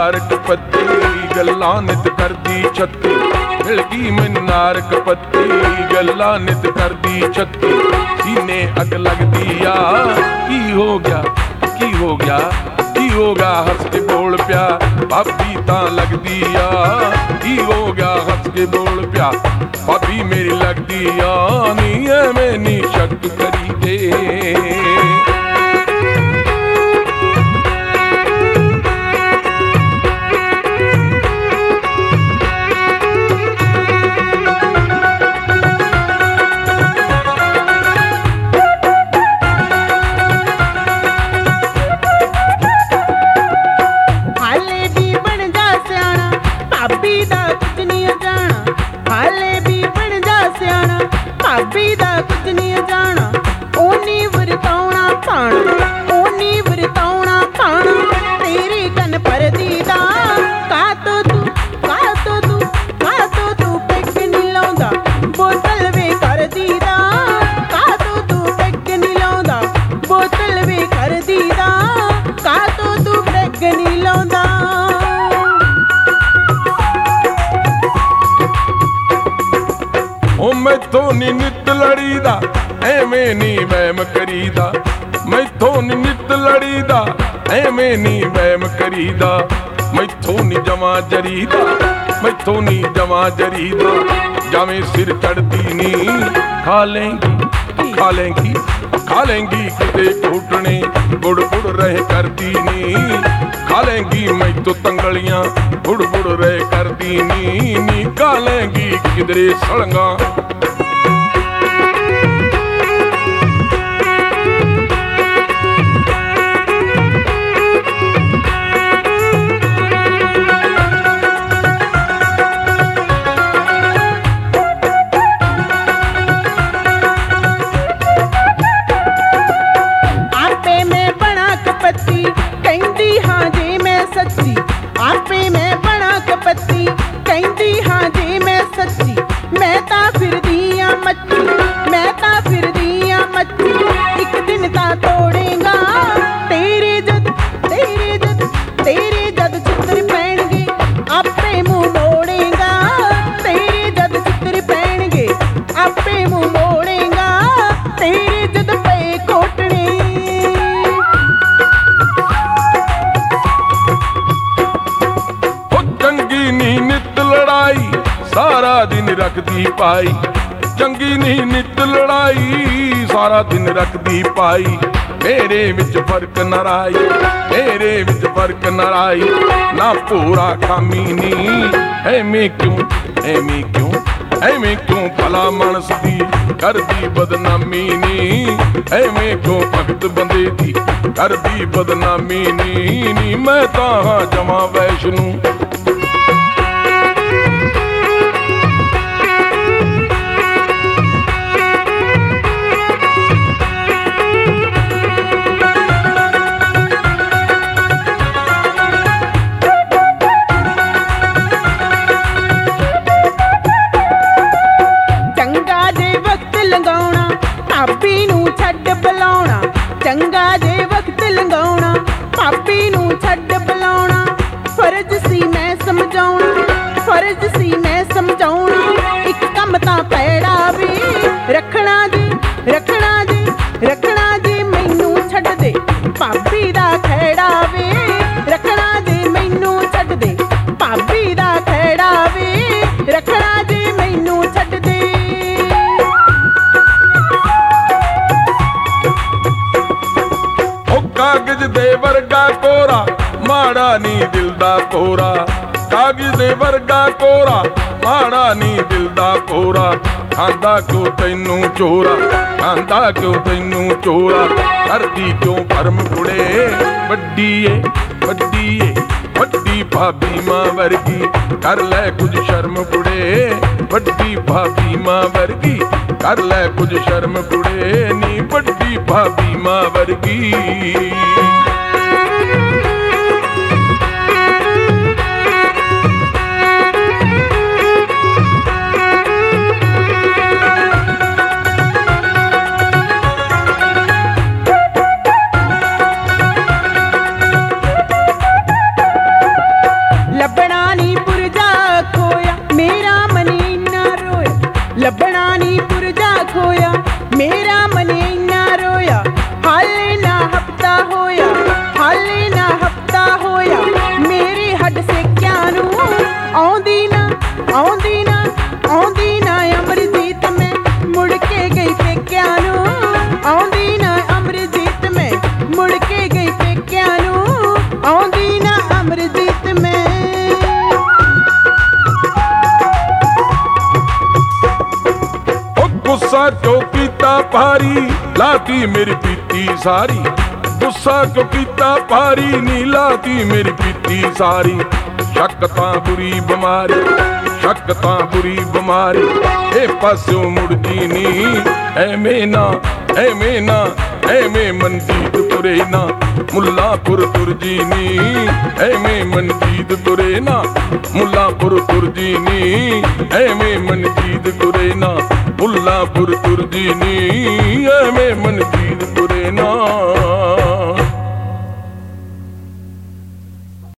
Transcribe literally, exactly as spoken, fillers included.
ਨਾਰਕ ਪੱਤੀ ਗੱਲਾਂ ਨਿਤ ਕਰਦੀ ਛੱਤੀ ਮਿਲ ਗਈ ਮੈਨੂੰ ਨਾਰਕ ਪੱਤੀ ਗੱਲਾਂ ਨਿਤ ਕਰਦੀ ਛੱਤੀ ਸੀਨੇ ਅੱਗ ਲੱਗਦੀ ਆ ਕੀ ਹੋ ਗਿਆ ਕੀ ਹੋ ਗਿਆ ਕੀ ਹੋ ਗਿਆ ਹੱਸ ਕੇ ਬੋਲ ਪਿਆ ਭਾਬੀ ਤਾਂ ਲੱਗਦੀ ਆ ਕੀ ਹੋ ਗਿਆ ਹੱਸ ਕੇ ਬੋਲ ਪਿਆ ਭਾਬੀ ਮੇਰੀ ਲੱਗਦੀ ਆ ਨੀ ਐਵੇਂ ਨੀ ਸ਼ੱਕ ਕਰੀ ਦੇ ਭਾਬੀ ਦਾ ਕੁਝ ਨਹੀਂ ਜਾਣਾ ਉਹਨੀ ਵਰਤਾਉਣਾ ਪਾਣਾ ਉਹਨੀ ਵਰਤਾਉਣਾ ਪਾਣਾ ਤੇਰੀ ਕੰਨ ਪਰਦੀ ਦਾ ਕਾਤੋਂ ਤੂੰ ਕਾਤੋਂ ਤੂੰ ਕਾਤੋਂ ਤੂੰ ਪੈਗ ਨਹੀਂ ਲਾਉਂਦਾ ਬੋਤਲ ਵੇ ਕਰਦੀ ਦਾ ਕਾਤੋਂ ਤੂੰ ਪੈਗ ਨਹੀਂ ਲਾਉਂਦਾ ਬੋਤਲ ਵੇ ਕਰਦੀ ਦਾ ਕਾਤੋਂ ਤੂੰ ਪੈਗ ਨਹੀਂ ਲਾਉਂਦਾ ਉਹ ਮੈਥੋਂ ਨੀ ਨਿੱਤ ਲੜੀਦਾ ਐਵੇਂ ਨੀ ਵਹਿਮ ਕਰੀਦਾ ਮੈਥੋਂ ਨੀ ਨਿੱਤ ਲੜੀਦਾ ਐਵੇਂ ਨੀ ਵਹਿਮ ਕਰੀਦਾ ਮੈਥੋਂ ਨੀ ਜਮਾ ਜਰੀਦਾ ਮੈਥੋਂ ਨੀ ਜਮਾ ਜਰੀਦਾ ਜਾਵੇਂ ਸਿਰ ਚੜਦੀ ਨੀ ਖਾ ਲੇਂਗੀ ਖਾ ਲੇਂਗੀ ਖਾ ਲੇਂਗੀ ਕਿਤੇ ਘੁੱਟਣੇ ਗੁੜ ਗੁੜ ਰਹਿ ਕਰਦੀ ਨੀ ਖਾ ਲੇਂਗੀ ਮੈਥੋਂ ਤੰਗਲੀਆਂ ਗੁੜ ਗੁੜ ਰਹਿ ਕਰਦੀ ਨੀ ਨੀ ਖਾ ਲੇਂਗੀ ਕਿਧਰੇ ਸਲੰਗਾ ਆਪੇ ਮੈਂ ਬਣਾ ਕਪੱਤੀ ਕਹਿੰਦੀ ਹਾਂ ਜੀ ਮੈਂ ਸੱਚੀ ਮੈਂ ਤਾਂ ਫਿਰਦੀ ਆ ਮੱਛੀ ਮੈਂ ਤਾਂ ਫਿਰਦੀ ਆ ਮੱਛੀ ਇੱਕ ਦਿਨ ਤਾਂ ਤੋੜੇਗਾ ਤੇਰੇ ਜਦ ਤੇਰੇ ਜਦ ਤੇਰੇ ਜਦ ਚਿੱਤਰ ਪੈਣਗੇ ਆਪੇ ਮੂੰਹ ਮੋੜੇਗਾ ਤੇਰੇ ਜਦ ਚਿੱਤਰ ਪੈਣਗੇ ਆਪੇ ਮੂੰਹ ਮੋੜੇਗਾ ਤੇਰੇ ਜਦ ਪਏ ਕੋਟਣੇ ਨੀ ਨਿੱਤ ਲੜਾਈ ਸਾਰਾ ਦਿਨ ਰੱਖਦੀ ਪਾਈ ਚੰਗੀ ਨੀ ਨਿੱਤ ਲੜਾਈ ਸਾਰਾ ਦਿਨ ਰੱਖਦੀ ਪਾਈ ਮੇਰੇ ਵਿੱਚ ਫਰਕ ਨਾ ਰਾਈ ਮੇਰੇ ਵਿੱਚ ਫਰਕ ਨਾ ਰਾਈ ਨਾ ਪੂਰਾ ਖਾਮੀ ਨੀ ਐਵੇਂ ਕਿਉਂ ਐਵੇਂ ਕਿਉਂ ਐਵੇਂ ਕਿਉਂ ਭਲਾ ਮਾਨਸ ਦੀ ਕਰਦੀ ਬਦਨਾਮੀ ਨੀ ਐਵੇਂ ਕਿਉਂ ਭਗਤ ਬੰਦੇ ਦੀ ਕਰਦੀ ਬਦਨਾਮੀ ਨੀ ਨੀ ਮੈਂ ਤਾਂ ਹਾਂ ਜਮਾ ਵੈਸ਼ਨੂੰ ਭਾਬੀ ਨੂੰ ਛੱਡ ਬੁਲਾਉਣਾ ਚੰਗਾ ਜੇ ਵਕਤ ਲੰਘਾਉਣਾ ਭਾਬੀ ਨੂੰ ਛੱਡ ਬੁਲਾਉਣਾ ਫਰਜ਼ ਸੀ ਮੈਂ ਸਮਝਾਉਣਾ ਫਰਜ਼ ਸੀ ਮੈਂ ਸਮਝਾਉਣਾ ਇੱਕ ਕੰਮ ਤਾਂ ਪੈੜਾ ਵੀ ਰੱਖਣਾ ਜੀ ਰੱਖਣਾ ਜੀ ਰੱਖਣਾ ਜੀ ਮੈਨੂੰ ਛੱਡ ਦੇ ਭਾਬੀ ਦਾ ਖਹਿੜਾ ਵੇ ਰੱਖਣਾ ਜੀ ਮੈਨੂੰ ਛੱਡ ਦੇ ਭਾਬੀ ਦਾ ਖਹਿੜਾ ਵੇ ਰੱਖਣਾ ਜੀ ਮੈਨੂੰ ਛੱਡ ਦੇ ਕਾਗਜ਼ ਦੇ ਵਰਗਾ ਕੋਰਾ ਮਾੜਾ ਨੀ ਦਿਲ ਦਾ ਕੋਰਾ ਕਾਗਜ਼ ਦੇ ਵਰਗਾ ਕੋਰਾ ਮਾੜਾ ਨੀ ਦਿਲ ਦਾ ਕੋਰਾ ਖਾਂਦਾ ਕਿਉਂ ਤੈਨੂੰ ਚੋਰਾ ਖਾਂਦਾ ਕਿਉਂ ਤੈਨੂੰ ਚੋਰਾ ਕਰਦੀ ਕਿਉਂ ਭਰਮ ਕੁੜੇ ਵੱਡੀ ਏ ਵੱਡੀ ਏ ਵੱਡੀ ਭਾਬੀ ਮਾਂ ਵਰਗੀ ਕਰ ਲੈ ਕੁਝ ਸ਼ਰਮ ਕੁੜੇ ਵੱਡੀ ਭਾਬੀ ਮਾਂ ਵਰਗੀ ਕਰ ਲੈ ਕੁਝ ਸ਼ਰਮ ਕੁੜੇ ਨੀ ਵੱਡੀ ਭਾਬੀ ਮਾਂ ਵਰਗੀ ਗਈ ਪੇਕਿਆਂ ਨੂੰ ਆਉਂਦੀ ਨਾ ਅਮਰਜੀਤ ਮੈਂ ਮੁੜ ਕੇ ਗਈ ਪੇਕਿਆਂ ਨੂੰ ਆਉਂਦੀ ਨਾ ਅਮਰਜੀਤ ਮੈਂ ਗੁੱਸਾ ਕਿਉਂ ਕੀਤਾ ਭਾਰੀ ਲਾਤੀ ਮੇਰੀ ਪੀਤੀ ਸਾਰੀ ਗੁੱਸਾ ਕਿਉਂ ਕੀਤਾ ਭਾਰੀ ਨੀ ਲਾਤੀ ਮੇਰੀ ਪੀਤੀ ਸਾਰੀ ਸ਼ੱਕ ਤਾਂ ਬੁਰੀ ਬਿਮਾਰੀ ਸ਼ੱਕ ਤਾਂ ਬੁਰੀ ਬਿਮਾਰੀ ਇਹ ਪਾਸਿਓਂ ਮੁੜਦੀ ਨੀ ਐਵੇਂ ਨਾ ਐਵੇਂ ਨਾ ਐਵੇਂ ਮਨਜੀਤ ਤੁਰੇ ਨਾ ਮੁੱਲਾਂਪੁਰ ਤੁਰਜੀ ਨੀ ਐਵੇਂ ਮਨਜੀਤ ਤੁਰੇ ਨਾ ਮੁੱਲਾਂਪੁਰ ਤੁਰਜੀ ਨੀ ਐਵੇਂ ਮਨਜੀਤ ਤੁਰੇ ਨਾ ਮੁੱਲਾਂਪੁਰ ਤੁਰਜੀ ਨੀ ਐਵੇਂ ਮਨ